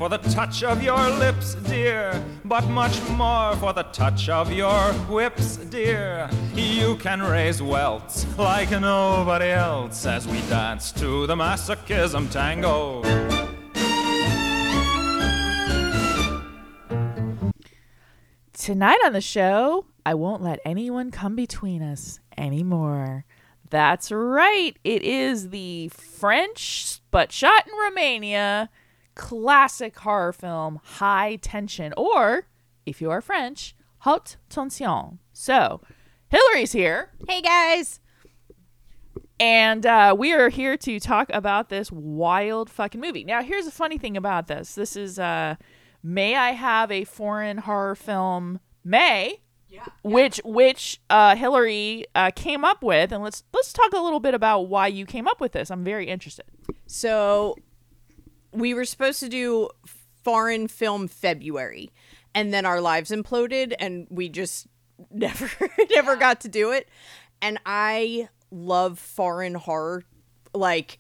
for the touch of your lips, dear, but much more for the touch of your whips, dear. You can raise welts like nobody else as we dance to the masochism tango. Tonight on the show, I won't let anyone come between us anymore. That's right. It is the French, but shot in Romania, classic horror film, High Tension, or, if you are French, Haute Tension. So, Hillary's here. Hey, guys. And we are here to talk about this wild fucking movie. Now, here's the funny thing about this. This is... May I Have a Foreign Horror Film? May, which Hillary came up with, and let's talk a little bit about why you came up with this. I'm very interested. So we were supposed to do Foreign Film February, and then our lives imploded, and we just never got to do it. And I love foreign horror. Like,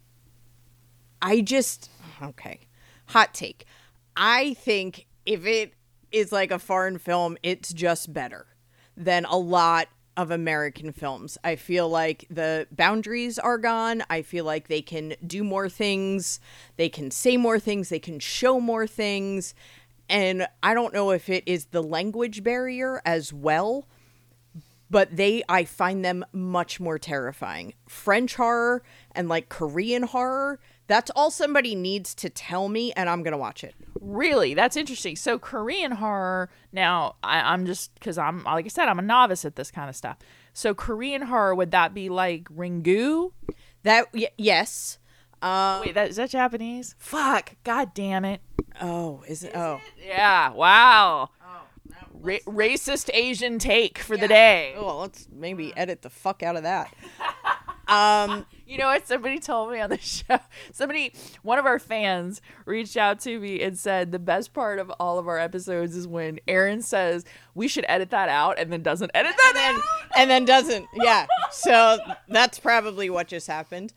okay, hot take. I think if it is like a foreign film, it's just better than a lot of American films. I feel like the boundaries are gone. I feel like they can do more things. They can say more things. They can show more things. And I don't know if it is the language barrier as well, but I find them much more terrifying. French horror and like Korean horror, that's all somebody needs to tell me, and I'm going to watch it. Really? That's interesting. So Korean horror, now I'm just, because I'm, like I said, I'm a novice at this kind of stuff. So Korean horror, would that be like Ringu? Yes. Wait, is that Japanese? Fuck. God damn it. Oh, is it? Oh. Yeah. Wow. Racist Asian take for the day. Oh, well, let's maybe edit the fuck out of that. You know what? Somebody told me on the show. One of our fans reached out to me and said the best part of all of our episodes is when Aaron says we should edit that out and then doesn't edit that out. And then doesn't. Yeah. So that's probably what just happened.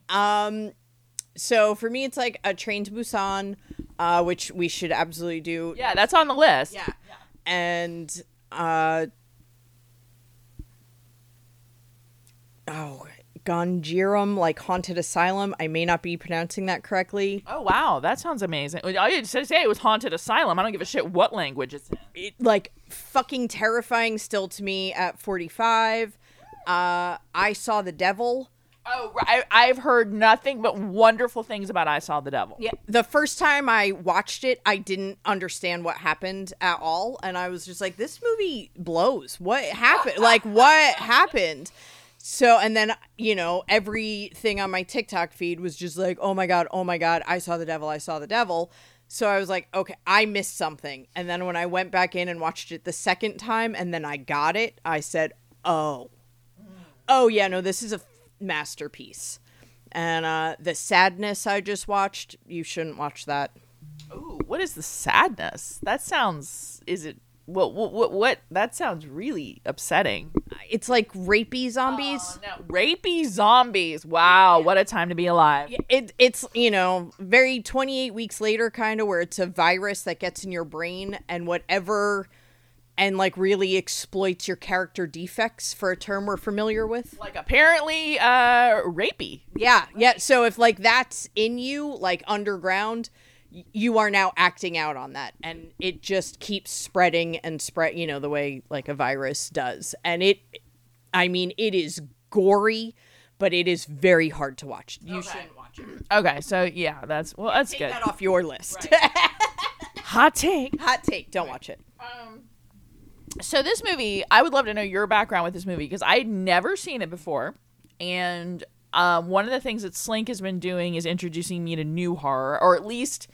So for me, it's like a Train to Busan, which we should absolutely do. Yeah, that's on the list. Yeah. And Gonjiram, like Haunted Asylum. I may not be pronouncing that correctly. Oh, wow. That sounds amazing. All you said say it was Haunted Asylum. I don't give a shit what language it's in. Like, fucking terrifying still to me at 45. I Saw the Devil. Oh, I've heard nothing but wonderful things about I Saw the Devil. Yeah, the first time I watched it, I didn't understand what happened at all. And I was just like, this movie blows. What happened? Like, what happened? So, and then, you know, everything on my TikTok feed was just like, oh my God, I saw the devil, I saw the devil. So I was like, okay, I missed something. And then when I went back in and watched it the second time and then I got it, I said, oh yeah, no, this is a masterpiece. And The Sadness I just watched, you shouldn't watch that. Ooh, what is The Sadness? That sounds, what that sounds really upsetting. It's like rapey zombies. Oh, no. Rapey zombies. Wow, what a time to be alive. It's, you know, very 28 weeks later kind of, where it's a virus that gets in your brain and whatever, and like really exploits your character defects, for a term we're familiar with. Like apparently rapey. Yeah. So if like that's in you, like underground, you are now acting out on that, and it just keeps spreading and you know, the way like a virus does. And it is gory, but it is very hard to watch. You shouldn't watch it. Okay, so yeah, that's good. Take that off your list. Right. Hot take. Don't watch it. So this movie, I would love to know your background with this movie, because I had never seen it before, and one of the things that Slink has been doing is introducing me to new horror, or at least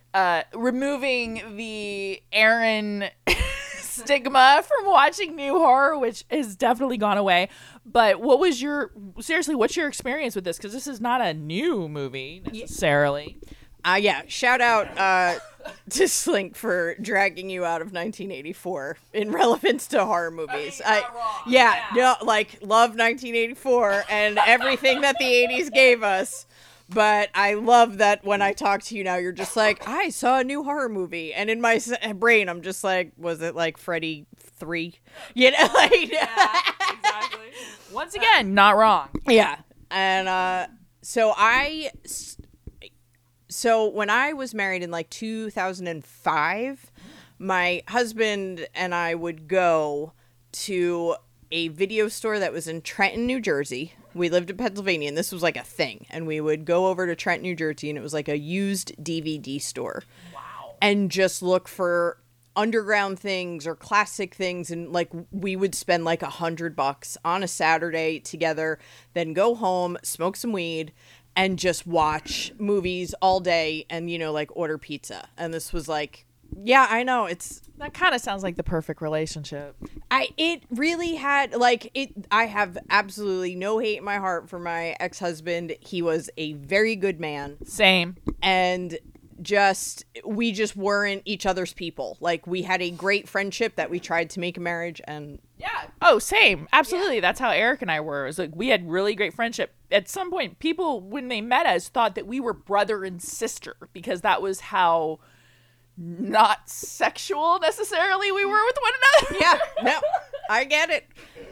removing the Aaron stigma from watching new horror, which has definitely gone away. But what's your experience with this? Because this is not a new movie necessarily. Yeah, shout out to Slink for dragging you out of 1984 in relevance to horror movies. Love 1984 and everything that the 80s gave us. But I love that when I talk to you now, you're just like, I saw a new horror movie. And in my brain, I'm just like, was it like Freddy 3? You know? Like, Yeah, exactly. Once again, not wrong. yeah. And so when I was married in like 2005, my husband and I would go to a video store that was in Trenton, New Jersey. We lived in Pennsylvania, and this was like a thing. And we would go over to Trenton, New Jersey, and it was like a used DVD store. Wow. And just look for underground things or classic things. And like we would spend like $100 on a Saturday together, then go home, smoke some weed, and just watch movies all day and, you know, like order pizza. And this was like, yeah, I know. That kind of sounds like the perfect relationship. It really had like it. I have absolutely no hate in my heart for my ex-husband. He was a very good man. Same. And we just weren't each other's people. Like we had a great friendship that we tried to make a marriage, and Yeah. Oh, same. Absolutely. Yeah. That's how Eric and I were. It was like we had really great friendship. At some point, people, when they met us, thought that we were brother and sister because that was how not sexual necessarily we were with one another. yeah, no, I get it.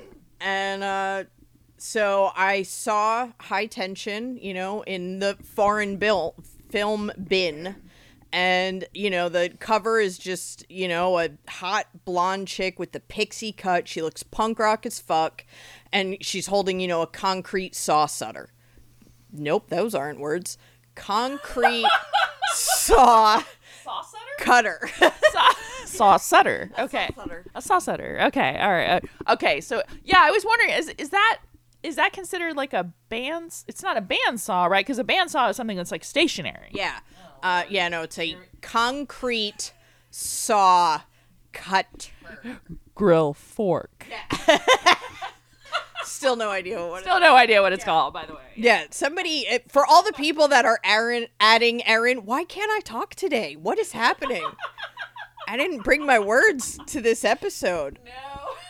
And so I saw High Tension, you know, in the foreign film bin. And, you know, the cover is just, you know, a hot blonde chick with the pixie cut. She looks punk rock as fuck. And she's holding, you know, a concrete saw cutter. Nope, those aren't words. Concrete saw cutter. Saw Sutter. Okay. Sutter. A saw Sutter. Okay. All right. Okay. So yeah, I was wondering, is that considered like a band? It's not a bandsaw, right? Because a bandsaw is something that's like stationary. Yeah. Yeah, no, it's a concrete saw cutter. Grill fork. Still no idea what Still no idea what it's called, by the way. Yeah, somebody, for all the people that are adding Aaron, why can't I talk today? What is happening? I didn't bring my words to this episode. No.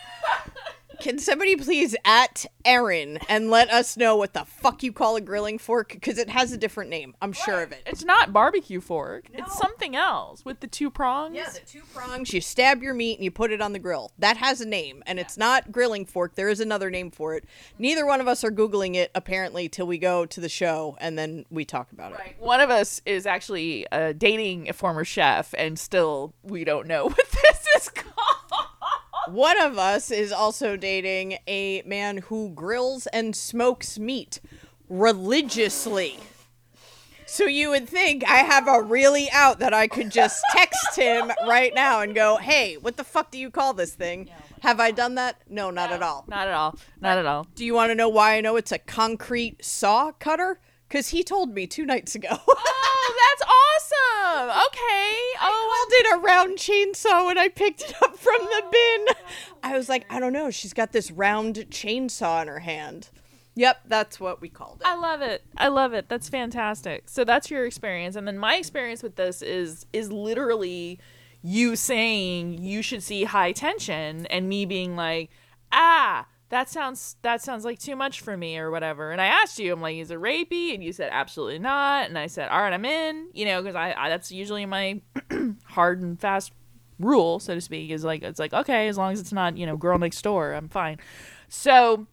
Can somebody please at Aaron and let us know what the fuck you call a grilling fork? Because it has a different name. I'm sure of it. It's not barbecue fork. No. It's something else with the 2 prongs. Yeah, the 2 prongs. You stab your meat and you put it on the grill. That has a name, and it's not grilling fork. There is another name for it. Neither one of us are Googling it, apparently, till we go to the show, and then we talk about it. Right. One of us is actually dating a former chef, and still we don't know what this is called. One of us is also dating a man who grills and smokes meat religiously. So you would think I have a really out that I could just text him right now and go, hey, what the fuck do you call this thing? Have I done that? No, not at all. Not at all. Not at all. Do you want to know why I know it's a concrete saw cutter? Because he told me 2 nights ago. Oh, that's awesome. Okay. I called it a round chainsaw when I picked it up from the bin. I was like, I don't know. She's got this round chainsaw in her hand. Yep, that's what we called it. I love it. I love it. That's fantastic. So that's your experience. And then my experience with this is literally you saying you should see High Tension and me being like, that sounds like too much for me or whatever. And I asked you, I'm like, is it rapey? And you said absolutely not. And I said, all right, I'm in, you know, because I that's usually my hard and fast rule, so to speak, is like, it's like, okay, as long as it's not, you know, girl next door, I'm fine. So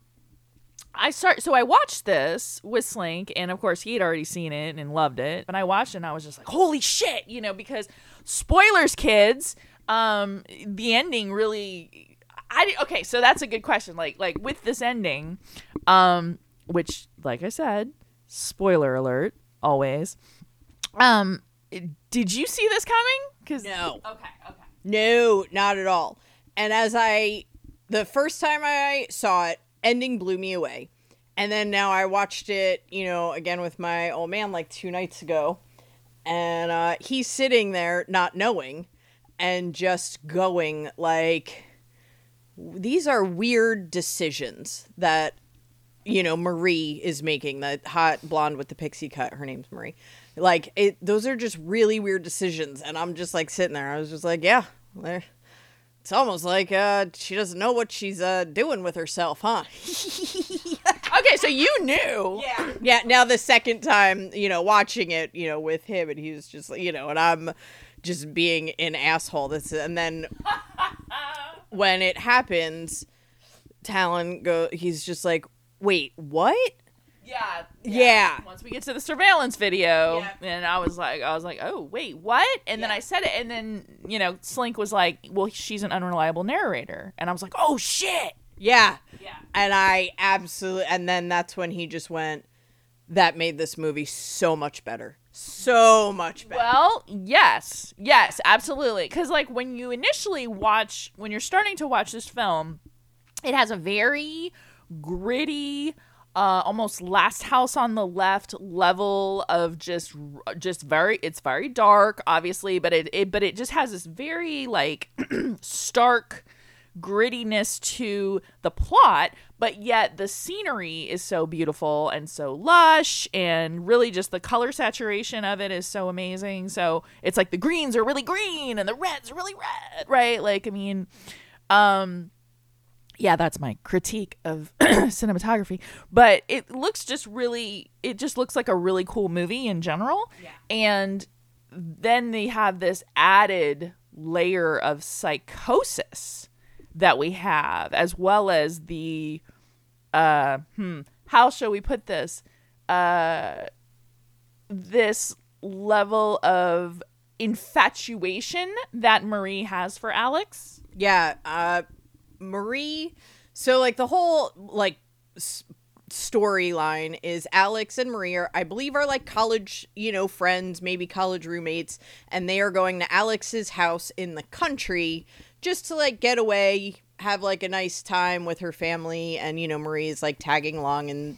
I watched this with Slink, and of course he had already seen it and loved it. And I watched it and I was just like, holy shit, you know, because spoilers, kids, the ending really, okay, so that's a good question. Like with this ending, which, like I said, spoiler alert, always. Did you see this coming? No. Okay. No, not at all. And the first time I saw it, ending blew me away. And then now I watched it, you know, again with my old man like 2 nights ago. And he's sitting there not knowing and just going like, these are weird decisions that, you know, Marie is making, the hot blonde with the pixie cut. Her name's Marie. Like, those are just really weird decisions. And I'm just like sitting there. I was just like, yeah, it's almost like she doesn't know what she's doing with herself, huh? Okay, so you knew. Yeah. Now the second time, watching it, with him, and he was just, and I'm just being an asshole. And then when it happens, Talon he's just like, wait, what? Yeah. Once we get to the surveillance video, and I was like, oh, wait, what? And then I said it, and then, Slink was like, well, she's an unreliable narrator. And I was like, oh, shit. Yeah. And and then that's when he just went, that made this movie so much better. So much better. Well, yes, absolutely. Because, like, when you're starting to watch this film, it has a very gritty, almost Last House on the Left level of just very, it's very dark, obviously, but it just has this very, like, stark grittiness to the plot, but yet the scenery is so beautiful and so lush, and really just the color saturation of it is so amazing. So it's like the greens are really green and the reds are really red, right? Like, I mean, yeah, that's my critique of cinematography, but it just looks like a really cool movie in general. Yeah. And then they have this added layer of psychosis that we have, as well as the how shall we put this? This level of infatuation that Marie has for Alex. Yeah, Marie. So, like, the whole, like, storyline is Alex and Marie are like college, friends, maybe college roommates, and they are going to Alex's house in the country just to, like, get away, have, like, a nice time with her family, and, Marie is, like, tagging along, and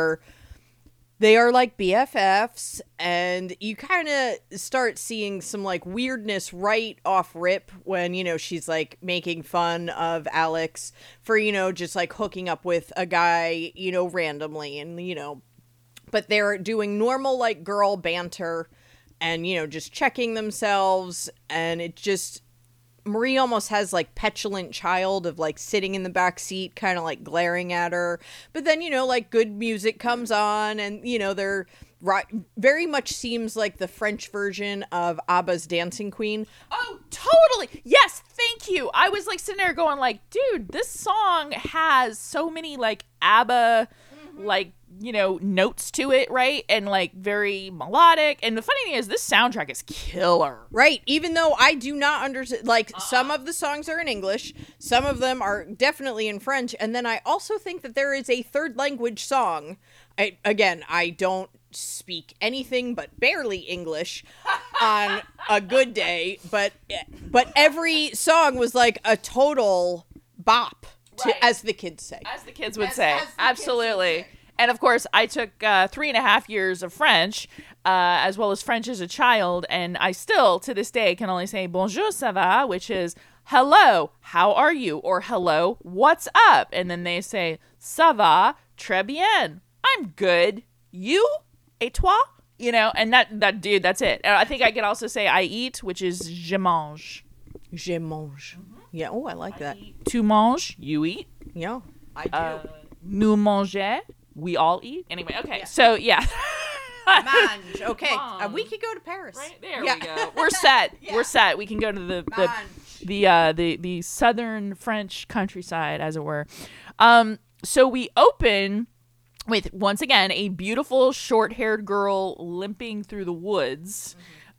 they are, like, BFFs, and you kind of start seeing some, like, weirdness right off rip when, she's, like, making fun of Alex for, just, like, hooking up with a guy, randomly, and, but they're doing normal, like, girl banter and, just checking themselves, and it just... Marie almost has, like, petulant child of, like, sitting in the back seat, kind of, like, glaring at her. But then, like, good music comes on, and, they're very much seems like the French version of ABBA's Dancing Queen. Oh, totally. Yes, thank you. I was, like, sitting there going, like, dude, this song has so many, like, ABBA, like, notes to it, right? And, like, very melodic. And the funny thing is, this soundtrack is killer. Right. Even though I do not understand, like, some of the songs are in English, some of them are definitely in French, and then I also think that there is a third language song. I don't speak anything but barely English on a good day, but every song was, like, a total bop, as the kids say. As the kids would say. Absolutely. And of course, I took 3.5 years of French, as well as French as a child, and I still, to this day, can only say bonjour, ça va, which is hello, how are you? Or hello, what's up? And then they say ça va, très bien. I'm good. You? Et toi? And that dude, that's it. And I think I can also say I eat, which is je mange. Je mange. Mm-hmm. Yeah, oh, I like that. Tu manges, you eat. Yeah, I do. Nous manger. We all eat. Anyway, okay. Yeah. So, yeah. Mange. Okay. We could go to Paris. Right there we go. We're set. Yeah. We're set. We can go to the southern French countryside, as it were. So we open with, once again, a beautiful short-haired girl limping through the woods.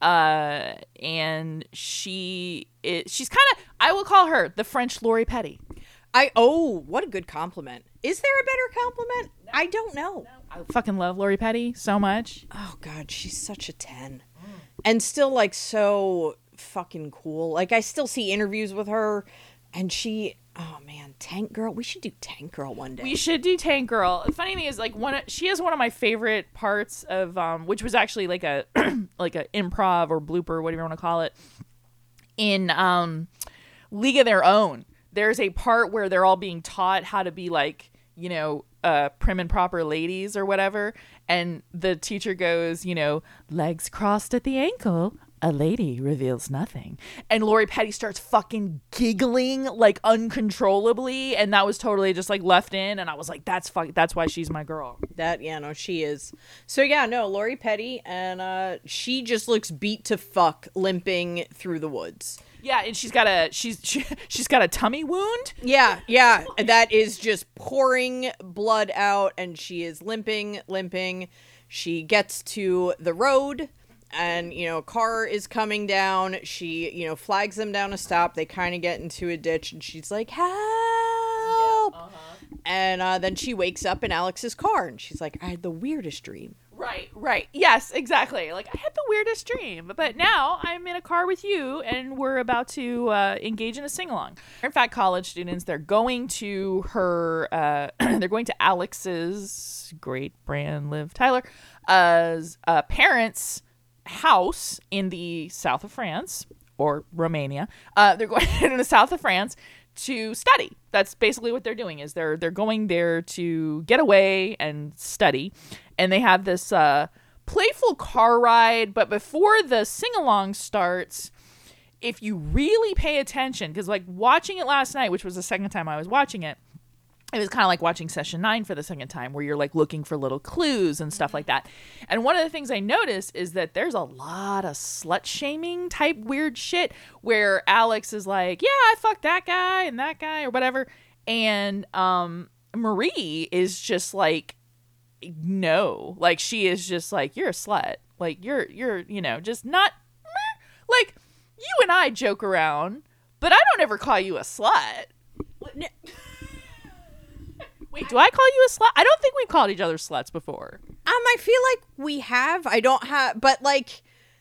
And she's kind of, I will call her the French Lori Petty. What a good compliment. Is there a better compliment? No. I don't know. No. I fucking love Lori Petty so much. Oh, God, she's such a 10. And still, like, so fucking cool. Like, I still see interviews with her, and oh, man, Tank Girl. We should do Tank Girl one day. We should do Tank Girl. The funny thing is, like, she has one of my favorite parts of, which was actually, like, a improv or blooper, whatever you want to call it, in League of Their Own. There's a part where they're all being taught how to be, like, prim and proper ladies or whatever. And the teacher goes, legs crossed at the ankle, a lady reveals nothing. And Lori Petty starts fucking giggling like uncontrollably, and that was totally just like left in, and I was like, that's why she's my girl. That, yeah, no, she is. So yeah, no, Lori Petty, and she just looks beat to fuck limping through the woods. Yeah, and she's got a tummy wound. Yeah, that is just pouring blood out, and she is limping. She gets to the road, and, a car is coming down. She, flags them down to stop. They kind of get into a ditch, and she's like, help! Yeah, and then she wakes up in Alex's car, and she's like, I had the weirdest dream. Right. Yes, exactly. Like, I had the weirdest dream, but now I'm in a car with you, and we're about to engage in a sing-along. In fact, college students, they're going to they're going to Alex's, great brand Liv Tyler, parents' house in the south of France, or Romania. They're going in the south of France to study. That's basically what they're doing, is they're going there to get away and study. And they have this playful car ride, but before the sing-along starts, if you really pay attention, because like watching it last night, which was the second time I was watching it, it was kind of like watching Session 9 for the second time, where you're like looking for little clues and stuff like that. And one of the things I noticed is that there's a lot of slut-shaming type weird shit where Alex is like, yeah, I fucked that guy or whatever. And Marie is just like, no, like she is just like, you're a slut, like you're just not like, you and I joke around, but I don't ever call you a slut. Wait, do I call you a slut? I don't think we've called each other sluts before. I feel like we have. I don't have, but like,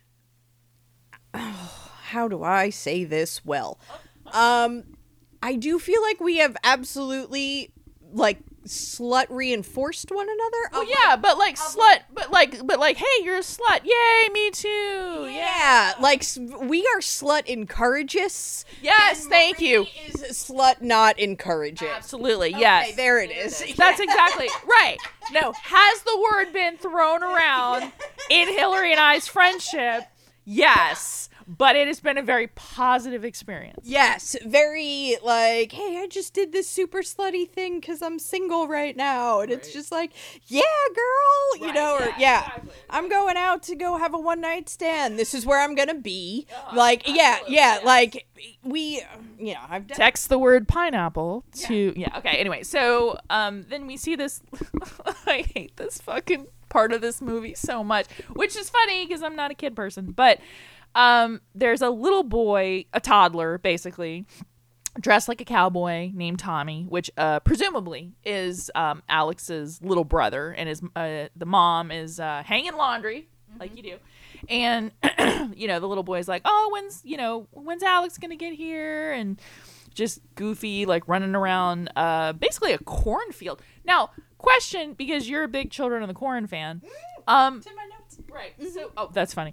how do I say this well? I do feel like we have absolutely like slut reinforced one another. Oh yeah, but like slut, but like, hey, you're a slut. Yay, me too. Yeah, like we are slut encourages. Yes, thank you. Is slut not encourages? Absolutely, yes. Okay, there it is. That's exactly right. No, has the word been thrown around in Hillary and I's friendship? Yes. But it has been a very positive experience. Yes, very like, hey, I just did this super slutty thing because I'm single right now. And it's just like, yeah, girl, exactly. I'm going out to go have a one-night stand. This is where I'm going to be. Like, like we, I've text the word pineapple to, okay, anyway. So then we see this, I hate this fucking part of this movie so much, which is funny because I'm not a kid person, but there's a little boy, a toddler, basically, dressed like a cowboy named Tommy, which presumably is Alex's little brother, and his the mom is hanging laundry, like you do, and the little boy's like, oh, when's Alex gonna get here, and just goofy, like running around basically a cornfield. Now, question, because you're a big Children of the Corn fan. It's in my notes. Right. So, that's funny.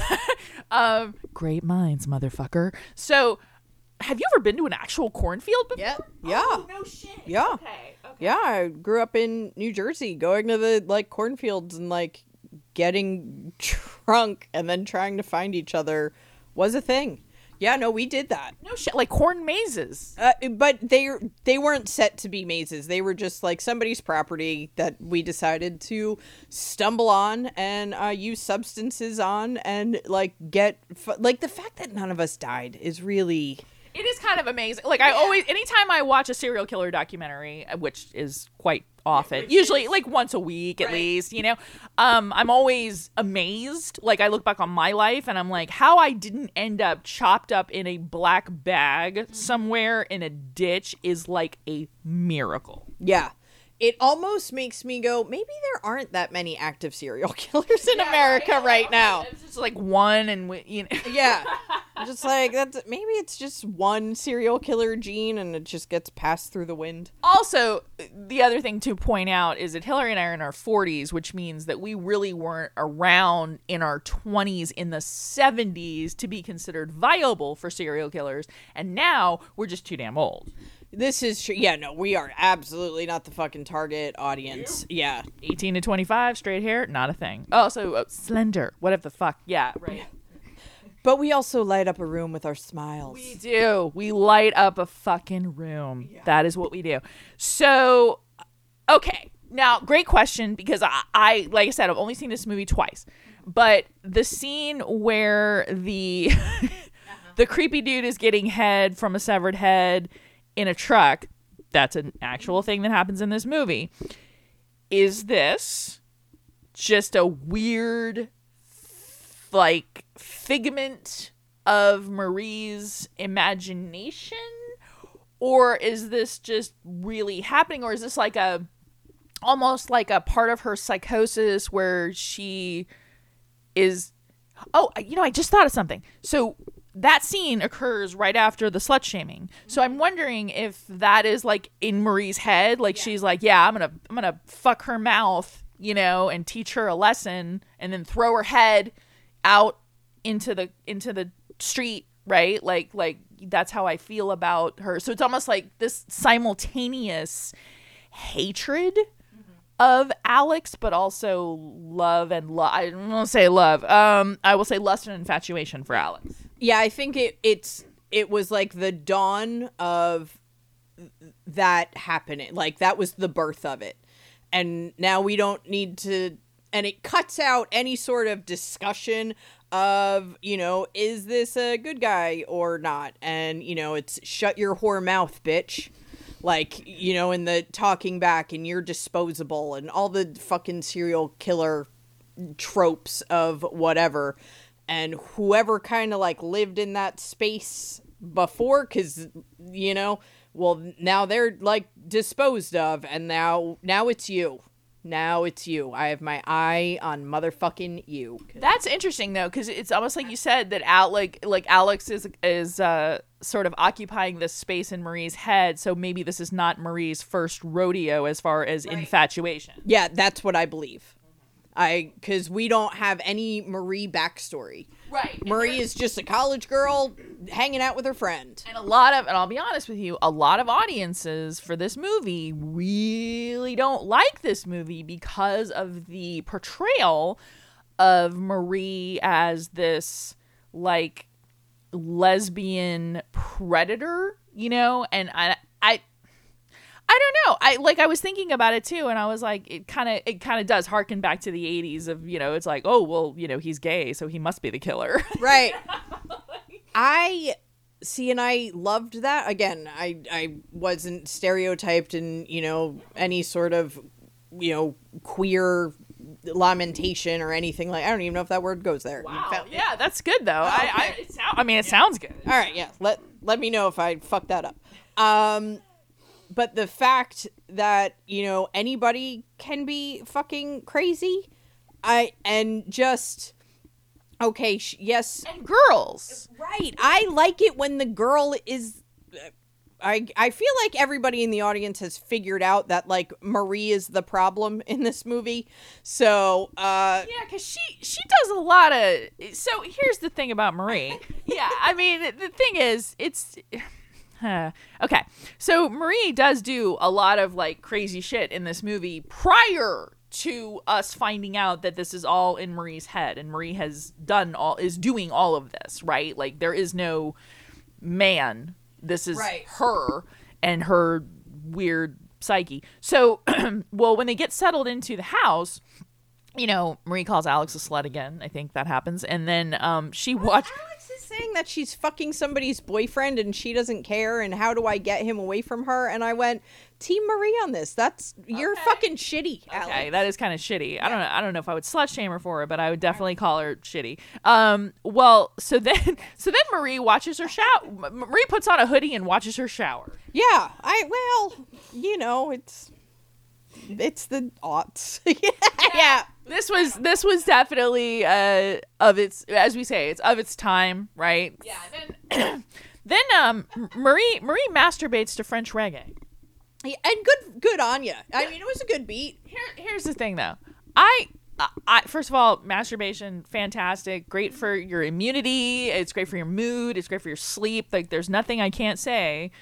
Great minds, motherfucker. So, have you ever been to an actual cornfield before? Yeah. Oh, no shit. Yeah. Okay. Yeah, I grew up in New Jersey, going to the like cornfields and like getting drunk and then trying to find each other was a thing. Yeah, no, we did that. No shit, like corn mazes. But they weren't set to be mazes. They were just like somebody's property that we decided to stumble on and use substances on and like like the fact that none of us died is really... It is kind of amazing. Like I always, anytime I watch a serial killer documentary, which is quite often, usually like once a week at least, I'm always amazed. Like I look back on my life and I'm like, how I didn't end up chopped up in a black bag somewhere in a ditch is like a miracle. Yeah. It almost makes me go, maybe there aren't that many active serial killers in America right now. It's just like one, and yeah, just like maybe it's just one serial killer gene, and it just gets passed through the wind. Also, the other thing to point out is that Hillary and I are in our 40s, which means that we really weren't around in our 20s in the 70s to be considered viable for serial killers, and now we're just too damn old. This is true. Yeah, no, we are absolutely not the fucking target audience. Yeah. 18 to 25, straight hair, not a thing. Also, slender. Whatever the fuck. Yeah, right. But we also light up a room with our smiles. We do. We light up a fucking room. Yeah. That is what we do. So, okay. Now, great question, because I like I said, I've only seen this movie twice. But the scene where the the creepy dude is getting head from a severed head in a truck, that's an actual thing that happens in this movie. Is this just a weird, like, figment of Marie's imagination? Or is this just really happening? Or is this like almost like a part of her psychosis where she is... Oh, I just thought of something. So that scene occurs right after the slut shaming. So I'm wondering if that is like in Marie's head. Like, she's like, yeah, I'm gonna fuck her mouth, and teach her a lesson, and then throw her head out into the street, right? Like that's how I feel about her. So it's almost like this simultaneous hatred of Alex, but also love and I don't want to say love. I will say lust and infatuation for Alex. Yeah, I think it was like the dawn of that happening. Like, that was the birth of it. And now we don't need to, and it cuts out any sort of discussion of, is this a good guy or not? And, it's shut your whore mouth, bitch. Like, in the talking back, and you're disposable, and all the fucking serial killer tropes of whatever. And whoever kind of like lived in that space before, because, well, now they're like disposed of, and now it's you. Now it's you. I have my eye on motherfucking you. That's interesting, though, because it's almost like you said that Alex is sort of occupying this space in Marie's head. So maybe this is not Marie's first rodeo as far as infatuation. Yeah, that's what I believe. Because we don't have any Marie backstory. Right. Marie is just a college girl hanging out with her friend. And I'll be honest with you, a lot of audiences for this movie really don't like this movie because of the portrayal of Marie as this, like, lesbian predator, and I don't know. I was thinking about it too, and I was like, it kind of does harken back to the 80s of, it's like, oh, well, he's gay, so he must be the killer. Right. I see, and I loved that. Again, I wasn't stereotyped in, any sort of, queer lamentation or anything like. I don't even know if that word goes there. Wow. Yeah, that's good though. Oh, okay. It sounds good. All right, yeah. Let me know if I fucked that up. But the fact that, anybody can be fucking crazy, yes. And girls. Right. I like it when the girl is, I feel like everybody in the audience has figured out that, like, Marie is the problem in this movie. So, yeah, because she does a lot of, so here's the thing about Marie. Yeah, I mean, the thing is, it's... okay, so Marie does do a lot of like crazy shit in this movie prior to us finding out that this is all in Marie's head, and Marie is doing all of this, right? Like, there is no man. This is her and her weird psyche. So, well, when they get settled into the house, Marie calls Alex a slut again. I think that happens, and then she watched. Saying that she's fucking somebody's boyfriend and she doesn't care, and how do I get him away from her? And I went, Team Marie on this. You're fucking shitty, Alex. Okay, that is kind of shitty. Yeah. I don't know if I would slut shame her for it, but I would definitely call her shitty. Well, so then Marie watches her shower. Marie puts on a hoodie and watches her shower. Yeah, it's the aughts. Yeah. This was definitely of its, as we say, it's of its time, right? Yeah. Then Marie masturbates to French reggae. Yeah, and good on ya. I mean, it was a good beat. Here's the thing, though. I first of all, masturbation, fantastic, great for your immunity. It's great for your mood. It's great for your sleep. Like, there's nothing I can't say,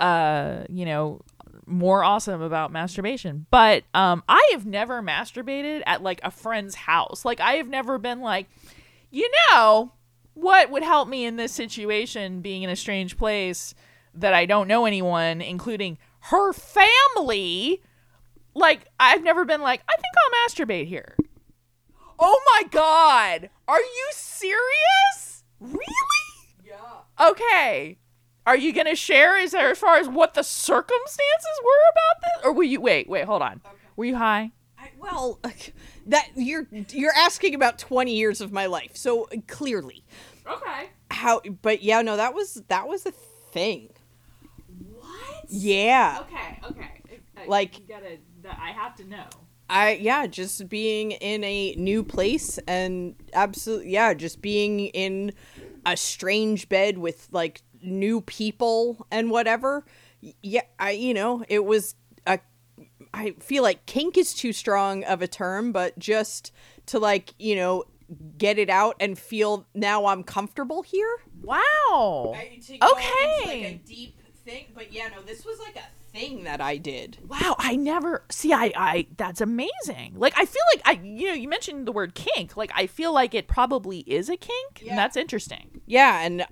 more awesome about masturbation. But I have never masturbated at like a friend's house. Like, I have never been like, what would help me in this situation, being in a strange place that I don't know anyone, including her family. Like, I've never been like, I think I'll masturbate here. Oh my God. Are you serious? Really? Yeah. Okay. Are you going to share as far as what the circumstances were about this? Or were you, wait, hold on. Okay. Were you high? That you're asking about 20 years of my life. So clearly. Okay. But yeah, no, that was a thing. What? Yeah. Okay. Like, I have to know. Just being in a new place and absolutely, just being in a strange bed with like new people and whatever. Yeah, it was I feel like kink is too strong of a term, but just to like, get it out and feel now I'm comfortable here. Wow. Okay. It's like a deep thing, but this was like a thing that I did. Wow, I never see. I that's amazing. Like, I feel like you mentioned the word kink. Like, I feel like it probably is a kink, and that's interesting. Yeah, and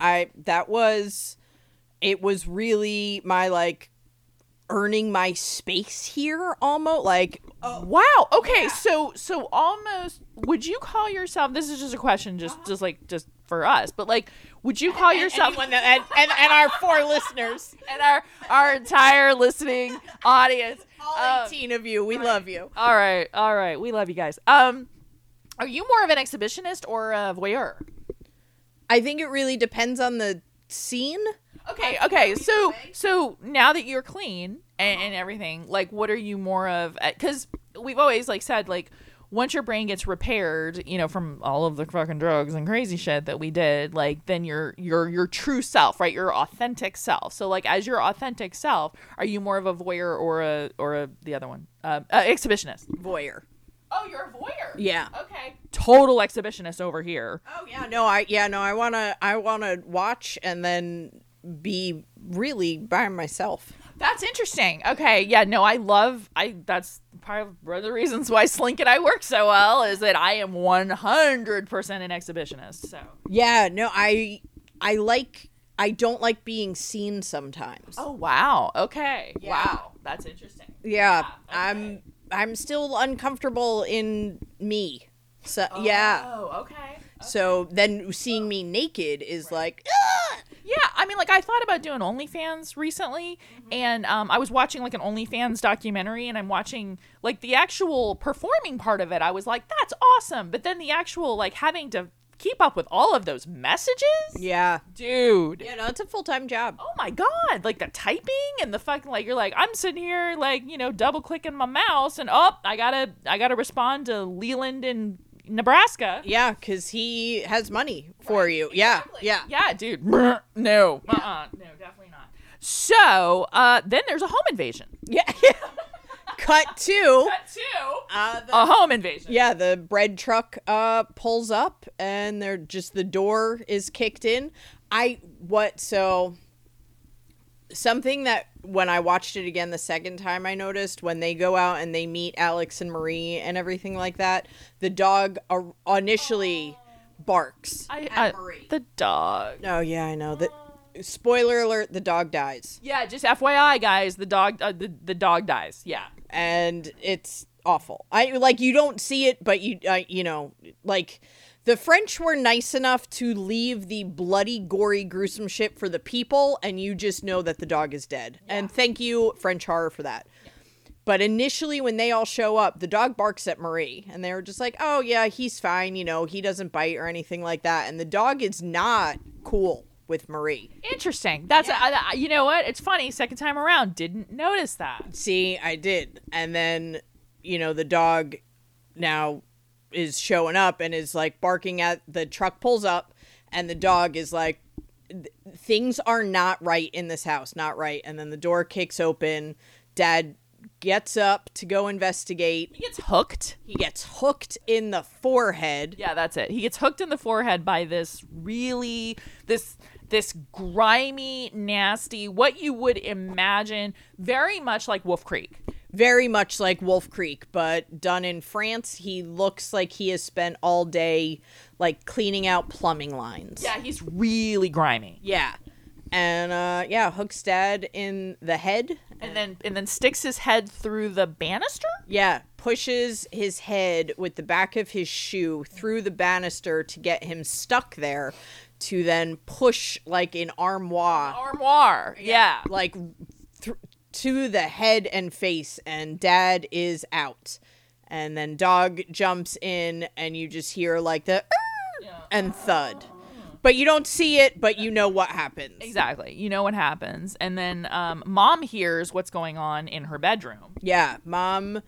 it was really my like earning my space here, almost like. Wow. Okay, yeah. So almost. Would you call yourself? This is just a question, just for us, but like, would you call yourself and our 4 listeners and our entire listening audience, all 18 of you, we love you. All right, we love you guys. Are you more of an exhibitionist or a voyeur? I think it really depends on the scene. Okay. So now that you're clean and everything, like, what are you more of? Because we've always like said, like, once your brain gets repaired, from all of the fucking drugs and crazy shit that we did, like, then you're your true self, right? Your authentic self. So, like, as your authentic self, are you more of a voyeur or the other one, exhibitionist? Voyeur. Oh, you're a voyeur. Yeah. Okay. Total exhibitionist over here. Oh yeah. No. I wanna watch and then be really by myself. That's interesting. Okay. Yeah, no, that's part of the reasons why Slink and I work so well, is that I am 100% an exhibitionist. So. Yeah, no, I don't like being seen sometimes. Oh, wow. Okay. Yeah. Wow. That's interesting. Yeah. Okay. I'm still uncomfortable in me. So, Oh, yeah. Okay. So then seeing me naked is like, Yeah, I mean, like, I thought about doing OnlyFans recently, and I was watching, like, an OnlyFans documentary, and I'm watching, like, the actual performing part of it. I was like, that's awesome. But then the actual, like, having to keep up with all of those messages? Yeah. Dude. Yeah, no, it's a full-time job. Oh, my God. Like, the typing and the fucking, like, you're like, I'm sitting here, like, double-clicking my mouse, and, I gotta respond to Leland and Nebraska. Yeah, because he has money for you. Yeah, Exactly. yeah. Yeah, dude. No. No, definitely not. So, then there's a home invasion. Yeah. Cut to a home invasion. Yeah, the bread truck pulls up and the door is kicked in. Something that when I watched it again the second time, I noticed when they go out and they meet Alex and Marie and everything like that, the dog initially barks at Marie. The dog. Oh yeah, I know that. Spoiler alert: the dog dies. Yeah, just FYI, guys, the dog dies. Yeah, and it's awful. You don't see it, but the French were nice enough to leave the bloody, gory, gruesome shit for the people, and you just know that the dog is dead. Yeah. And thank you, French horror, for that. Yeah. But initially, when they all show up, the dog barks at Marie, and they were just like, oh, yeah, he's fine, he doesn't bite or anything like that. And the dog is not cool with Marie. Interesting. That's you know what? It's funny. Second time around, didn't notice that. See, I did. And then, the dog now is showing up and is like barking at the truck, pulls up, and the dog is like, things are not right in this house, not right. And then the door kicks open. Dad gets up to go investigate. He gets hooked. He gets hooked in the forehead. Yeah, that's it. He gets hooked in the forehead by this grimy, nasty, what you would imagine very much like Wolf Creek. very much like Wolf Creek, but done in France. He looks like he has spent all day like cleaning out plumbing lines. Yeah, he's really grimy. Yeah. And hooks Dad in the head. And then sticks his head through the banister? Yeah, pushes his head with the back of his shoe through the banister to get him stuck there, to then push like an Armoire. Yeah. Like to the head and face, and Dad is out. And then Dog jumps in, and you just hear like the and thud. But you don't see it, but you know what happens. Exactly. You know what happens. And then Mom hears what's going on in her bedroom. Yeah, Mom,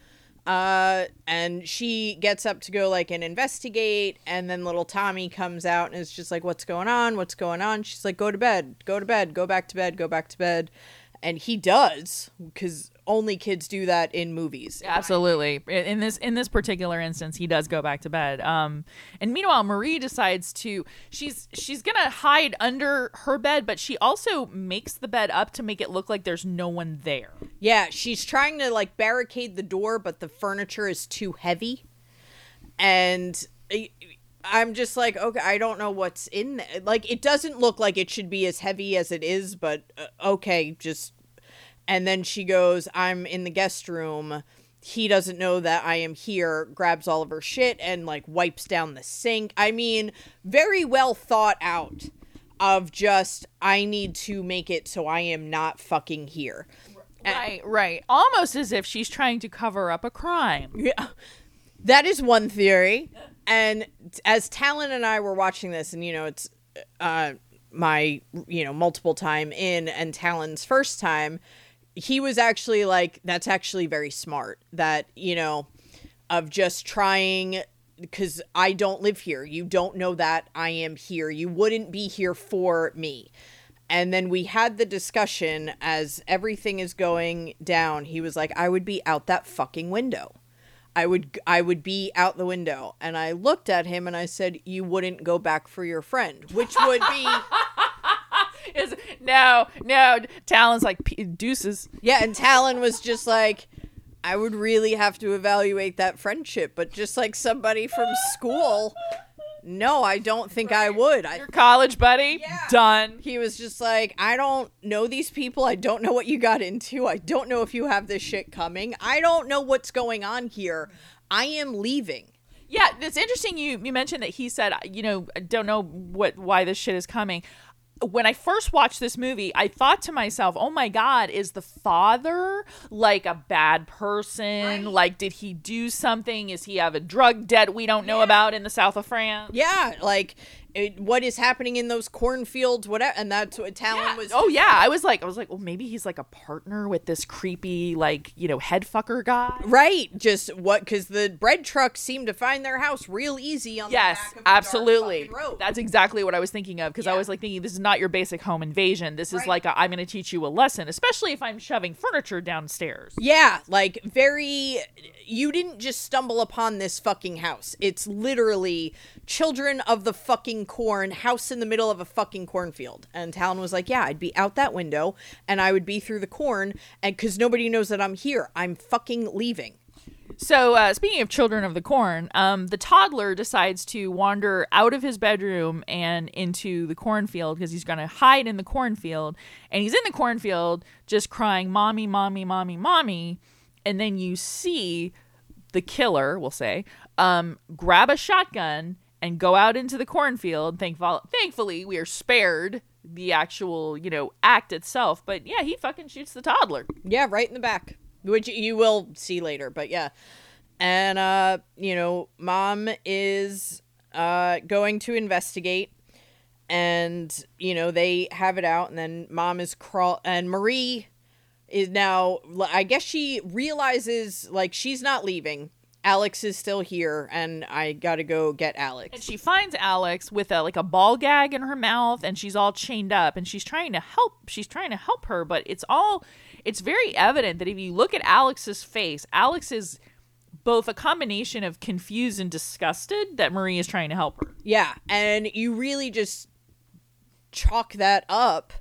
and she gets up to go like and investigate, and then little Tommy comes out and is just like, what's going on? What's going on? She's like, go to bed, go back to bed, go back to bed. And he does, because only kids do that in movies. Absolutely. In this particular instance, he does go back to bed. And meanwhile, Marie decides she's gonna hide under her bed, but she also makes the bed up to make it look like there's no one there. Yeah, she's trying to like barricade the door, but the furniture is too heavy. And I'm just like, okay, I don't know what's in there. Like, it doesn't look like it should be as heavy as it is, but okay, just... And then she goes, I'm in the guest room. He doesn't know that I am here, grabs all of her shit and, like, wipes down the sink. I mean, very well thought out of just, I need to make it so I am not fucking here. Right. Almost as if she's trying to cover up a crime. Yeah. That is one theory. And as Talon and I were watching this, and, you know, it's my, you know, multiple time in and Talon's first time, he was actually like, that's actually very smart. That, you know, of just trying, because I don't live here. You don't know that I am here. You wouldn't be here for me. And then we had the discussion as everything is going down. He was like, I would be out that fucking window. I would be out the window. And I looked at him and I said, you wouldn't go back for your friend, which would be... No, Talon's like, deuces. Yeah, and Talon was just like, I would really have to evaluate that friendship, but just like somebody from school, no, I don't think I would. Your college buddy? Yeah. Done. He was just like, I don't know these people. I don't know what you got into. I don't know if you have this shit coming. I don't know what's going on here. I am leaving. Yeah, it's interesting you mentioned that he said, you know, I don't know why this shit is coming. When I first watched this movie, I thought to myself, oh my God, is the father like a bad person? Right. Like, did he do something? Is he have a drug debt we don't know about in the south of France? Yeah, like what is happening in those cornfields, whatever. And that's what Talon was. Oh yeah, I was like, well, maybe he's like a partner with this creepy, like, you know, head fucker guy. Right, just what? Because the bread trucks seem to find their house real easy on the back of the absolutely. dark fucking road. That's exactly what I was thinking of, because I was like thinking, this is not your basic home invasion. This is like I'm going to teach you a lesson, especially if I'm shoving furniture downstairs. Yeah, like you didn't just stumble upon this fucking house. It's literally children of the fucking corn, house in the middle of a fucking cornfield. And Talon was like, yeah, I'd be out that window and I would be through the corn, and because nobody knows that I'm here. I'm fucking leaving. So speaking of children of the corn, the toddler decides to wander out of his bedroom and into the cornfield because he's going to hide in the cornfield. And he's in the cornfield just crying, mommy, mommy, mommy, mommy. And then you see the killer, we'll say, grab a shotgun and go out into the cornfield. Thankfully, we are spared the actual, you know, act itself. But yeah, he fucking shoots the toddler. Yeah, right in the back, which you will see later. But yeah. And, you know, Mom is going to investigate. And, you know, they have it out. And then Mom is and Marie is now, I guess she realizes, like, she's not leaving. Alex is still here, and I gotta go get Alex. And she finds Alex with a ball gag in her mouth, and she's all chained up, and she's trying to help her, but it's very evident that if you look at Alex's face, Alex is both a combination of confused and disgusted that Marie is trying to help her. Yeah, and you really just chalk that up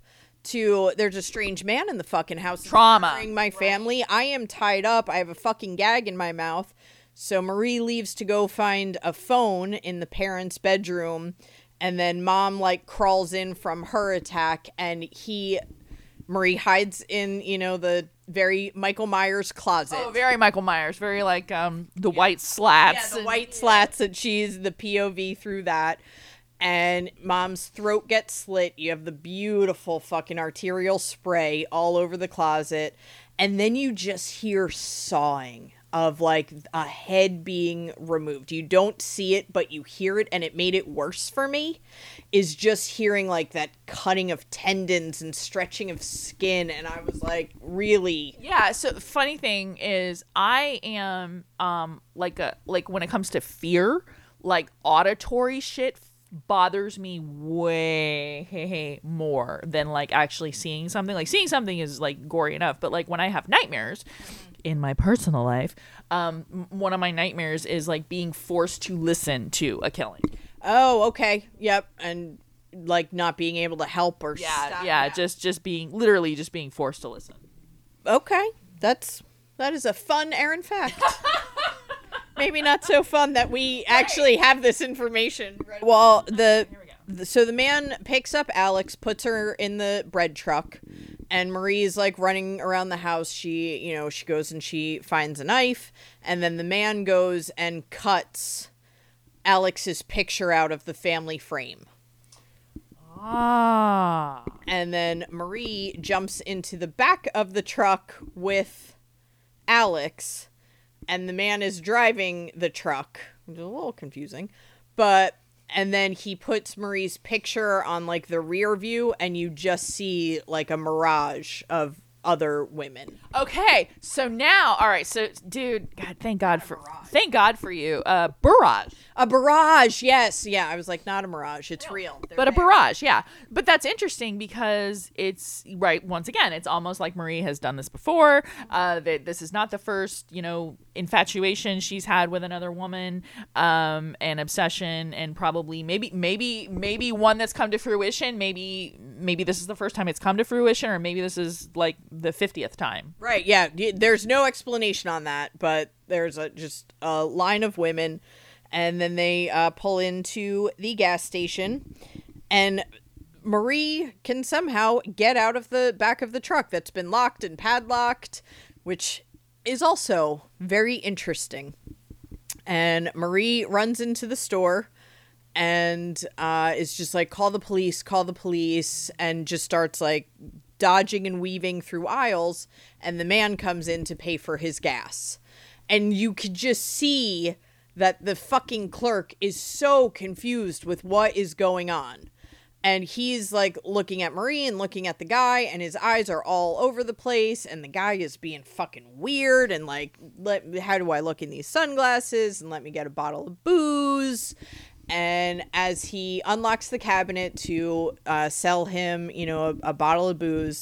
to there's a strange man in the fucking house. Trauma. Murdering my family. I am tied up. I have a fucking gag in my mouth. So Marie leaves to go find a phone in the parents' bedroom. And then mom, like, crawls in from her attack. And Marie hides in, the very Michael Myers closet. Oh, very Michael Myers. Very, like, the white slats. Yeah, the white slats, and she's the POV through that. And mom's throat gets slit. You have the beautiful fucking arterial spray all over the closet. And then you just hear sawing of, like, a head being removed. You don't see it, but you hear it, and it made it worse for me, is just hearing, like, that cutting of tendons and stretching of skin, and I was like, really? Yeah, so funny thing is I am like when it comes to fear, like auditory shit bothers me way more than like actually seeing something. Like seeing something is like gory enough, but like when I have nightmares in my personal life, one of my nightmares is like being forced to listen to a killing. Oh, okay. Yep. And like not being able to help or stop. Yeah, just being literally just being forced to listen. Okay. That is a fun Aaron fact. Maybe not so fun that we actually have this information. Well, so the man picks up Alex, puts her in the bread truck, and Marie's like running around the house. She goes and she finds a knife, and then the man goes and cuts Alex's picture out of the family frame. Ah. And then Marie jumps into the back of the truck with Alex, and the man is driving the truck. It's a little confusing, and then he puts Marie's picture on like the rear view, and you just see like a mirage of other women. Okay, so now, all right, so dude, God, thank God for you, barrage. A barrage, yes, yeah. I was like, not a mirage, it's real. But a barrage, yeah. But that's interesting because it's right. Once again, it's almost like Marie has done this before. That this is not the first, infatuation she's had with another woman, an obsession, and probably maybe one that's come to fruition. Maybe this is the first time it's come to fruition, or maybe this is like the 50th time. Right? Yeah. There's no explanation on that, but there's just a line of women. And then they pull into the gas station, and Marie can somehow get out of the back of the truck that's been locked and padlocked, which is also very interesting. And Marie runs into the store and is just like, call the police, and just starts like dodging and weaving through aisles, and the man comes in to pay for his gas. And you could just see that the fucking clerk is so confused with what is going on. And he's like looking at Marie and looking at the guy, and his eyes are all over the place, and the guy is being fucking weird and like, how do I look in these sunglasses, and let me get a bottle of booze. And as he unlocks the cabinet to sell him, a bottle of booze,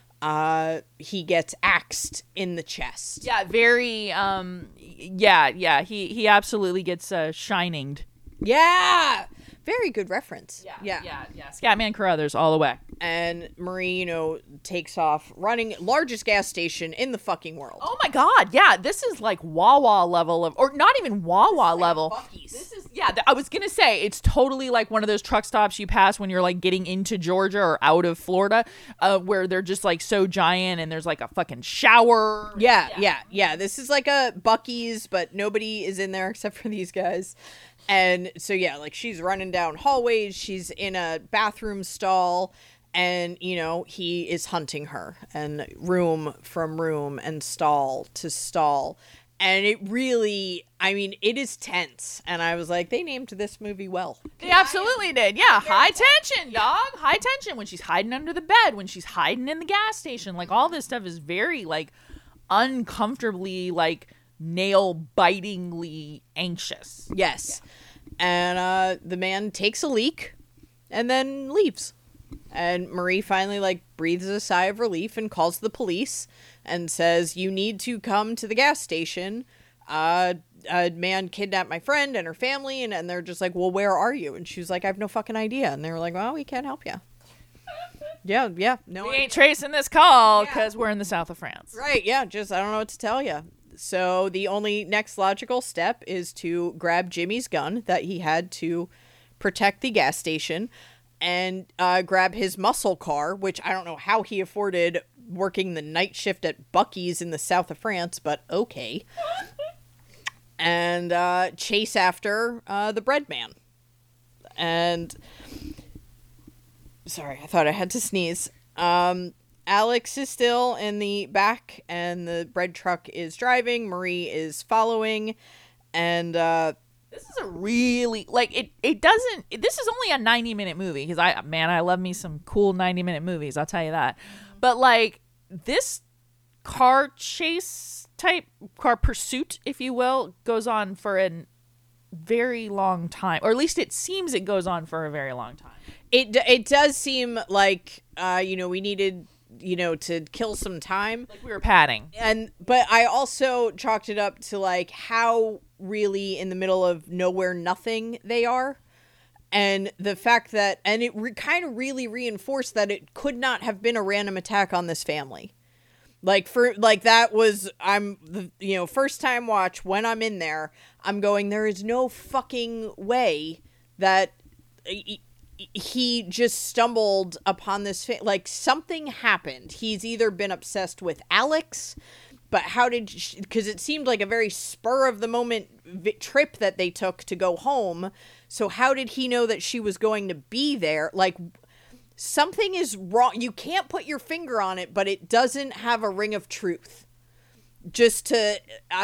he gets axed in the chest. Yeah, very yeah, he absolutely gets shininged. Yeah, very good reference. Yeah. Scatman Carruthers all the way. And Marie, takes off running, largest gas station in the fucking world. Oh my God, yeah, this is like Wawa level or not even Wawa level. Buc-ee's. This is I was gonna say it's totally like one of those truck stops you pass when you're like getting into Georgia or out of Florida, where they're just like so giant and there's like a fucking shower. Yeah. This is like a Buc-ee's, but nobody is in there except for these guys. And so, yeah, like she's running down hallways. She's in a bathroom stall, and, he is hunting her, and room from room and stall to stall. And it really, it is tense. And I was like, they named this movie well. They absolutely did. Yeah. High tension, dog. High tension when she's hiding under the bed, when she's hiding in the gas station. Like all this stuff is very like uncomfortably, like nail-bitingly anxious. Yes. Yeah. And the man takes a leak and then leaves. And Marie finally like breathes a sigh of relief and calls the police and says, you need to come to the gas station. A man kidnapped my friend and her family. And they're just like, well, where are you? And she was like, I have no fucking idea. And they were like, well, we can't help you. Yeah. No, We ain't tracing this call because we're in the south of France. right. Yeah. Just, I don't know what to tell you. So the only next logical step is to grab Jimmy's gun that he had to protect the gas station and grab his muscle car, which I don't know how he afforded working the night shift at Buc-ee's in the south of France, but okay. And chase after the bread man. And sorry, I thought I had to sneeze. Alex is still in the back and the bread truck is driving. Marie is following. And This is a really, like, it doesn't, this is only a 90-minute movie because I love me some cool 90-minute movies, I'll tell you that. But like, this car chase type, car pursuit, if you will, goes on for a very long time, or at least it seems it goes on for a very long time. it does seem like, we needed, to kill some time. Like we were padding. But I also chalked it up to like how really in the middle of nowhere nothing they are. And the fact that, and it kind of really reinforced that it could not have been a random attack on this family. That was, first time watch, when I'm in there, I'm going, there is no fucking way that he just stumbled upon this, like something happened. He's either been obsessed with Alex, but how did, because it seemed like a very spur of the moment trip that they took to go home. So how did he know that she was going to be there? Like, something is wrong. You can't put your finger on it, but it doesn't have a ring of truth. Just to,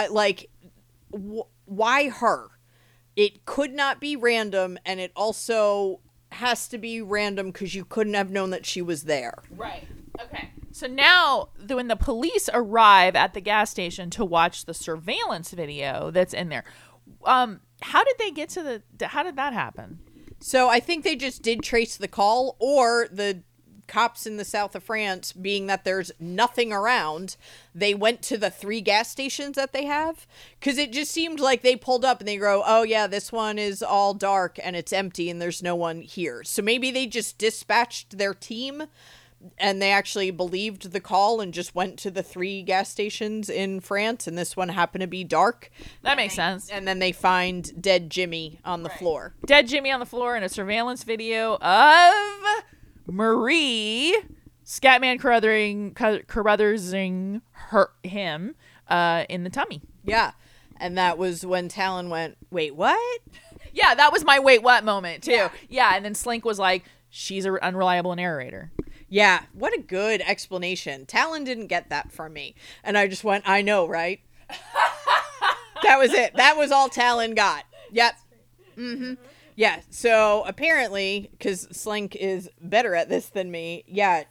why her? It could not be random, and it also has to be random because you couldn't have known that she was there. Right. Okay. So now, when the police arrive at the gas station to watch the surveillance video that's in there, how did they get to how did that happen? So I think they just did trace the call, or the cops in the south of France, being that there's nothing around, they went to the 3 gas stations that they have. Because it just seemed like they pulled up and they go, oh yeah, this one is all dark and it's empty and there's no one here. So maybe they just dispatched their team and they actually believed the call and just went to the 3 gas stations in France, and this one happened to be dark. That makes sense. And then they find dead Jimmy on the floor. Dead Jimmy on the floor in a surveillance video of Marie Scatman Carruthersing him in the tummy. Yeah. And that was when Talon went, wait, what? Yeah, that was my wait, what moment, too. Yeah, and then Slink was like, she's an unreliable narrator. Yeah, what a good explanation. Talon didn't get that from me. And I just went, I know, right? That was it. That was all Talon got. Yep. Mm-hmm. Yeah, so apparently, because Slink is better at this than me,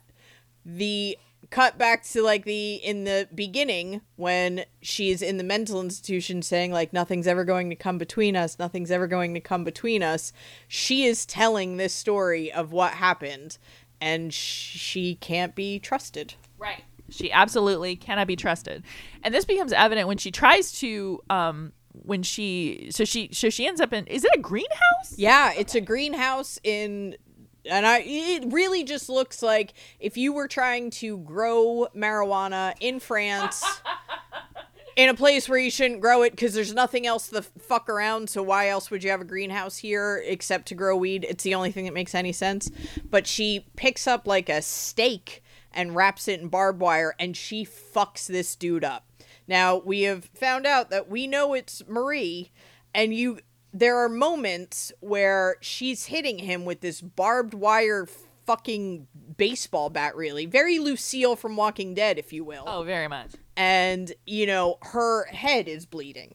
the cut back to in the beginning when she's in the mental institution saying nothing's ever going to come between us, nothing's ever going to come between us. She is telling this story of what happened, and she can't be trusted. Right. She absolutely cannot be trusted. And this becomes evident when she tries to so she ends up in, is it a greenhouse? Yeah, it's a greenhouse it really just looks like if you were trying to grow marijuana in France in a place where you shouldn't grow it because there's nothing else to fuck around, so why else would you have a greenhouse here except to grow weed? It's the only thing that makes any sense. But she picks up a steak and wraps it in barbed wire, and she fucks this dude up. Now, we have found out that we know it's Marie, and there are moments where she's hitting him with this barbed wire fucking baseball bat, really. Very Lucille from Walking Dead, if you will. Oh, very much. And, her head is bleeding.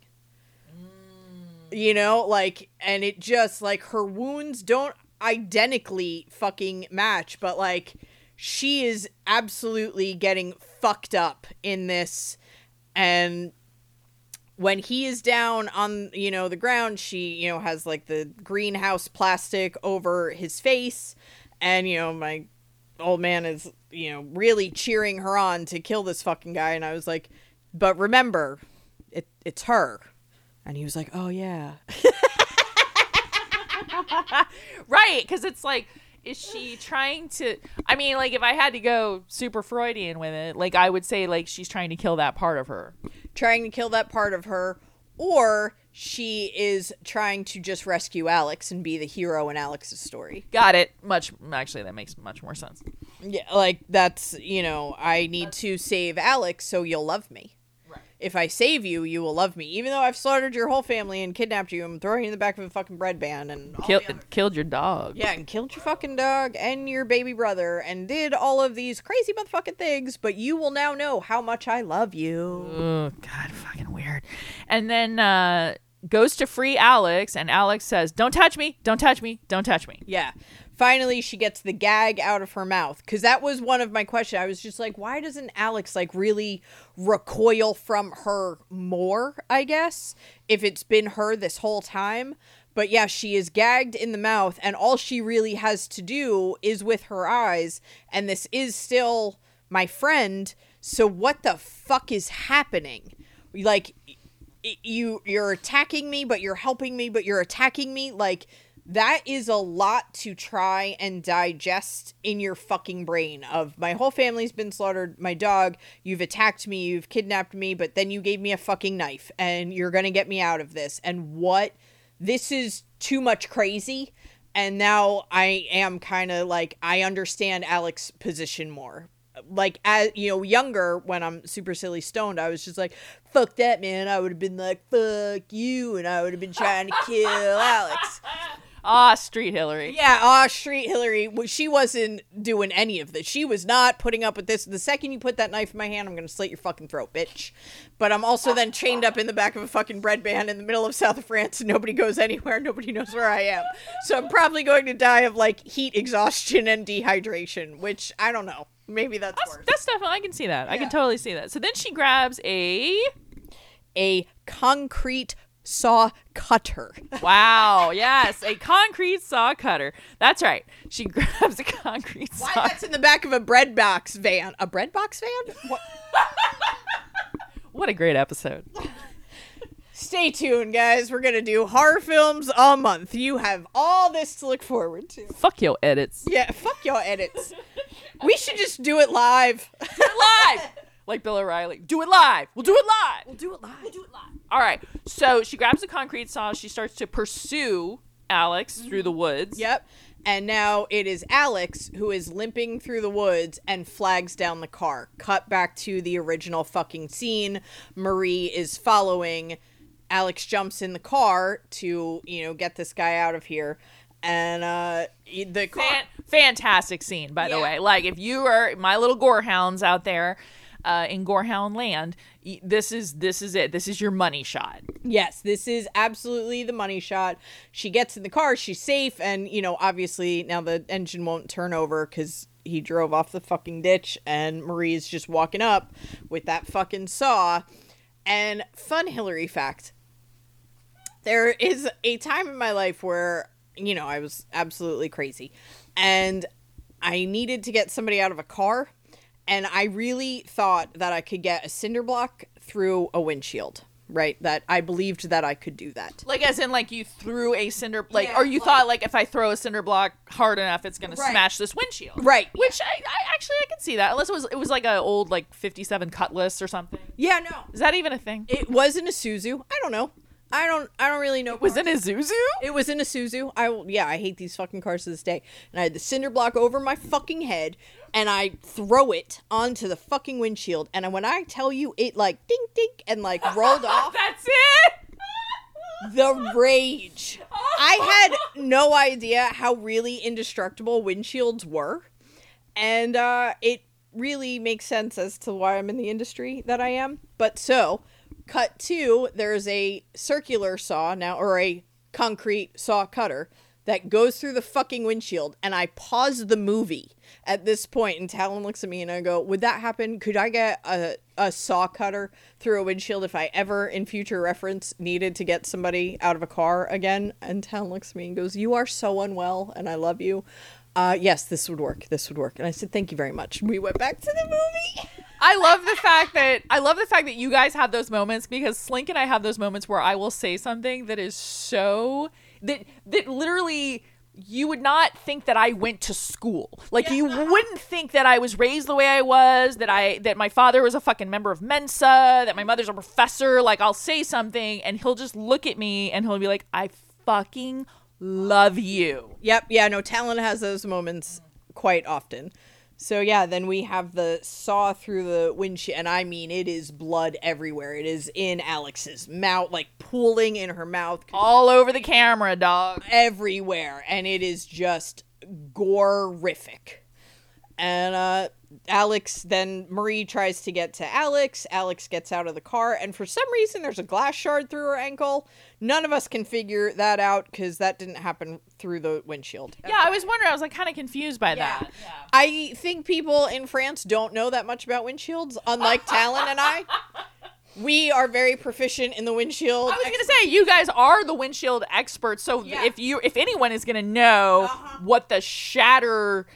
And it just, her wounds don't identically fucking match, but, she is absolutely getting fucked up in this. And when he is down on, the ground, she, has the greenhouse plastic over his face. And, my old man is, really cheering her on to kill this fucking guy. And I was like, but remember, it's her. And he was like, oh yeah. Right. Because Is she trying to? I mean, like, if I had to go super Freudian with it, like, I would say, like, she's trying to kill that part of her. Trying to kill that part of her, or she is trying to just rescue Alex and be the hero in Alex's story. Got it. Actually, that makes much more sense. Yeah, like, that's, I need to save Alex so you'll love me. If I save you, you will love me. Even though I've slaughtered your whole family and kidnapped you and throwing you in the back of a fucking bread van and Killed your dog. Yeah, and killed your fucking dog and your baby brother and did all of these crazy motherfucking things, but you will now know how much I love you. Oh, God, fucking weird. And then goes to free Alex, and Alex says, "Don't touch me, don't touch me, don't touch me." Yeah. Finally, she gets the gag out of her mouth. Because that was one of my questions. I was just like, why doesn't Alex, like, really recoil from her more, I guess, if it's been her this whole time? But yeah, she is gagged in the mouth, and all she really has to do is with her eyes. And this is still my friend. So what the fuck is happening? Like, you're attacking me, but you're helping me, but you're attacking me. Like, that is a lot to try and digest in your fucking brain of my whole family's been slaughtered, my dog, you've attacked me, you've kidnapped me, but then you gave me a fucking knife and you're gonna get me out of this. And this is too much crazy. And now I am kind of like, I understand Alex's position more. Like, as younger, when I'm super silly stoned, I was just like, fuck that, man. I would have been like, fuck you, and I would have been trying to kill Alex. Street Hillary. Yeah, Street Hillary. She wasn't doing any of this. She was not putting up with this. The second you put that knife in my hand, I'm going to slit your fucking throat, bitch. But I'm also then chained up in the back of a fucking bread van in the middle of south of France, and nobody goes anywhere. Nobody knows where I am. So I'm probably going to die of, like, heat exhaustion and dehydration, which, I don't know. Maybe that's worse. That's definitely, I can see that. Yeah. I can totally see that. So then she grabs a concrete saw cutter. Wow, yes, a concrete saw cutter. That's right. She grabs a concrete saw. Why that's in the back of a bread box van? A bread box van? What? What a great episode. Stay tuned, guys. We're going to do horror films a month. You have all this to look forward to. Fuck your edits. Yeah, fuck your edits. We should just do it live. Do it live! Like Bill O'Reilly. Do it live! We'll do it live! We'll do it live. We'll do it live. All right. So she grabs a concrete saw. She starts to pursue Alex through the woods. Yep. And now it is Alex who is limping through the woods and flags down the car. Cut back to the original fucking scene. Marie is following. Alex jumps in the car to, get this guy out of here. And the car... Fantastic scene, by the way. Like, if you are my little gorehounds out there in Gorehound land, this is it. This is your money shot. Yes, this is absolutely the money shot. She gets in the car. She's safe. And, obviously now the engine won't turn over because he drove off the fucking ditch. And Marie's just walking up with that fucking saw. And fun Hillary fact. There is a time in my life where, I was absolutely crazy. And I needed to get somebody out of a car. And I really thought that I could get a cinder block through a windshield. Right? That I believed that I could do that. Like, as in, like, you threw a cinder... Like, yeah, or you thought, like, if I throw a cinder block hard enough, it's going to smash this windshield. Right. Which, I can see that. Unless it was like an old, like, 57 Cutlass or something. Yeah, no. Is that even a thing? It was in a Isuzu. I don't know. I don't really know. It was in a Isuzu? It was in a Isuzu. I hate these fucking cars to this day. And I had the cinder block over my fucking head, and I throw it onto the fucking windshield. And when I tell you, it like ding ding and like rolled off. That's it. The rage. I had no idea how really indestructible windshields were, and it really makes sense as to why I'm in the industry that I am. But so. Cut to, there's a circular saw now, or a concrete saw cutter that goes through the fucking windshield, and I pause the movie at this point, and Talon looks at me and I go, would that happen? Could I get a saw cutter through a windshield if I ever, in future reference, needed to get somebody out of a car again? And Talon looks at me and goes, you are so unwell, and I love you. Yes, this would work. This would work. And I said, thank you very much. We went back to the movie. I love the fact that you guys have those moments, because Slink and I have those moments where I will say something that is so that literally you would not think that I went to school. Like, you wouldn't think that I was raised the way I was, that my father was a fucking member of Mensa, that my mother's a professor. Like, I'll say something and he'll just look at me and he'll be like, I fucking love you. Yep. Yeah, no, Talon has those moments quite often. So yeah, then we have the saw through the windshield, and I mean, it is blood everywhere. It is in Alex's mouth, like pooling in her mouth. All over the camera, dog. Everywhere, and it is just gore-rific. And then Marie tries to get to Alex. Alex gets out of the car, and for some reason there's a glass shard through her ankle. None of us can figure that out because that didn't happen through the windshield. Yeah, I was wondering. I was like kind of confused by that. Yeah. I think people in France don't know that much about windshields, unlike Talon and I. We are very proficient in the windshield. I was going to say, you guys are the windshield experts, so if anyone is going to know what the shatter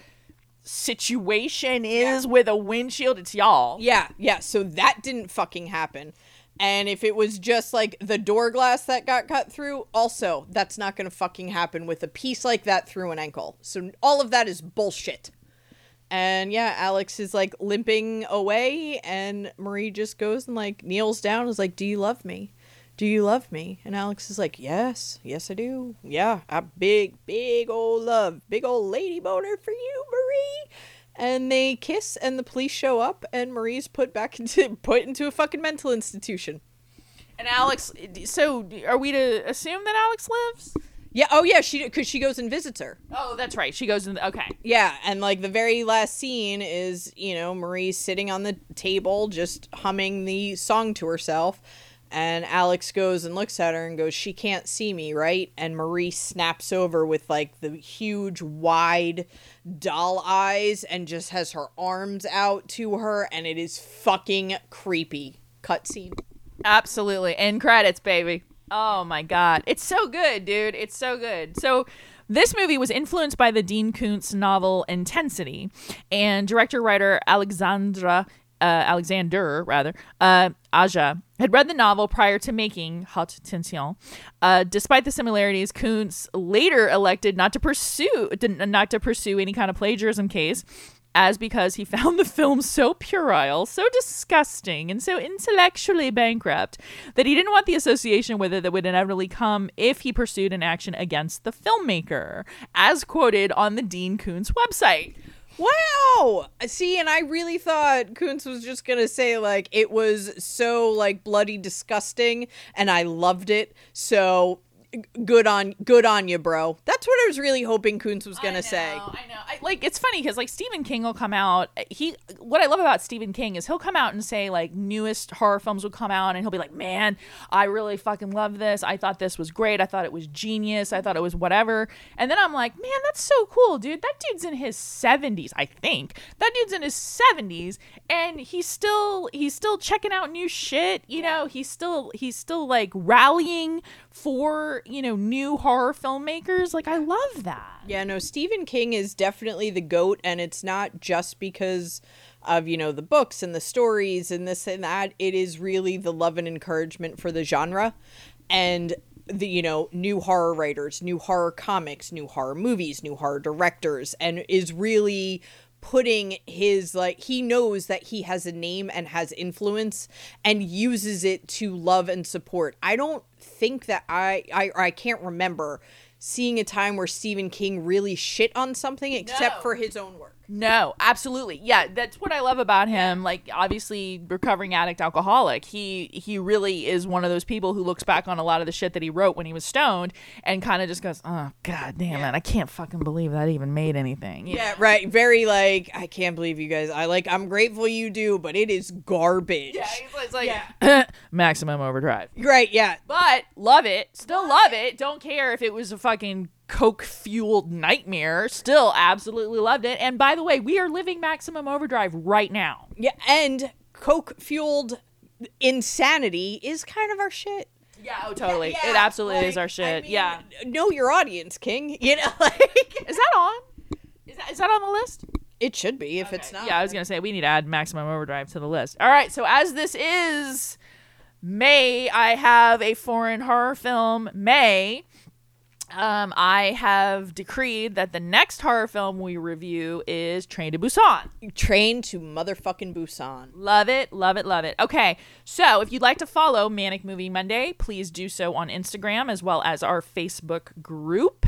situation is with a windshield, it's y'all. Yeah, so that didn't fucking happen. And if it was just like the door glass that got cut through, also, that's not gonna fucking happen with a piece like that through an ankle. So all of that is bullshit. And yeah, Alex is like limping away, and Marie just goes and like kneels down and is like, do you love me? Do you love me? And Alex is like, yes I do. Yeah, a big old love, big old lady boner for you, Marie. And they kiss, and the police show up, and Marie's put into a fucking mental institution. And Alex, so are we to assume that Alex lives? Yeah, because she goes and visits her. Oh, that's right. She goes in. Okay. Yeah, and like the very last scene is, Marie sitting on the table just humming the song to herself. And Alex goes and looks at her and goes, she can't see me, right? And Marie snaps over with like the huge, wide doll eyes and just has her arms out to her. And it is fucking creepy. Cutscene. Absolutely. End credits, baby. Oh my God. It's so good, dude. It's so good. So this movie was influenced by the Dean Koontz novel Intensity, and director-writer Alexander Aja had read the novel prior to making Haute Tension. Despite the similarities, Koontz later elected not to pursue any kind of plagiarism case, because he found the film so puerile, so disgusting, and so intellectually bankrupt that he didn't want the association with it that would inevitably come if he pursued an action against the filmmaker, as quoted on the Dean Koontz website. Wow! See, and I really thought Koontz was just gonna say, like, it was so, like, bloody disgusting, and I loved it, so good on you, bro. That's what I was really hoping Koontz was gonna say. I know. It's funny because like Stephen King will come out. What I love about Stephen King is he'll come out and say like newest horror films will come out, and he'll be like, man, I really fucking love this. I thought this was great. I thought it was genius. I thought it was whatever. And then I'm like, man, that's so cool, dude. That dude's in his 70s, I think. That dude's in his 70s, and he's still checking out new shit. You know, he's still like rallying for, new horror filmmakers. Like, I love that. Yeah, no, Stephen King is definitely the GOAT, and it's not just because of, the books and the stories and this and that. It is really the love and encouragement for the genre and the, new horror writers, new horror comics, new horror movies, new horror directors, and is really putting his, like, he knows that he has a name and has influence and uses it to love and support. I don't think that I can't remember seeing a time where Stephen King really shit on something except for his own work. No, absolutely. Yeah, that's what I love about him. Like, obviously, recovering addict alcoholic. He really is one of those people who looks back on a lot of the shit that he wrote when he was stoned and kind of just goes, oh, god damn it, I can't fucking believe that even made anything. Yeah, right. Very like, I can't believe you guys. I'm grateful you do, but it is garbage. Yeah, it's like Maximum Overdrive. Right, yeah. But love it. Still love it. Don't care if it was a fucking coke-fueled nightmare. Still absolutely loved it. And by the way, we are living Maximum Overdrive right now. Yeah, and coke-fueled insanity is kind of our shit. Yeah, oh, totally. Yeah, it absolutely is our shit. Know your audience, King. Is that on? Is that on the list? It should be if it's not. Yeah, I was going to say, we need to add Maximum Overdrive to the list. All right, so as this is May, I have a foreign horror film, May. I have decreed that the next horror film we review is Train to Busan. Train to motherfucking Busan. Love it, love it, love it. Okay, so if you'd like to follow Manic Movie Monday, please do so on Instagram as well as our Facebook group.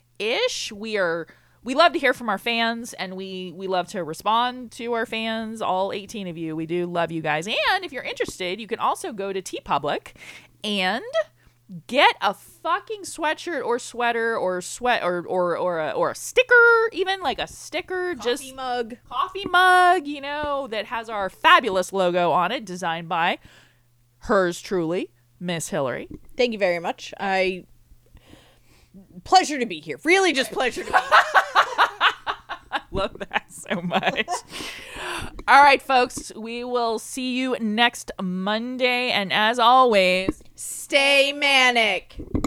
We love to hear from our fans, and we love to respond to our fans, all 18 of you. We do love you guys. And if you're interested, you can also go to TeePublic and get a fucking sweatshirt or sweater or or a sticker, even like a sticker, Coffee mug. Coffee mug, you know, that has our fabulous logo on it, designed by hers truly, Miss Hillary. Thank you very much. Pleasure to be here. Really just pleasure to be here. Love that so much. All right, folks, we will see you next Monday. And as always, Stay manic.